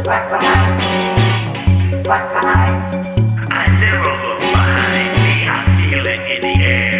I never look behind me, I feel it in the air.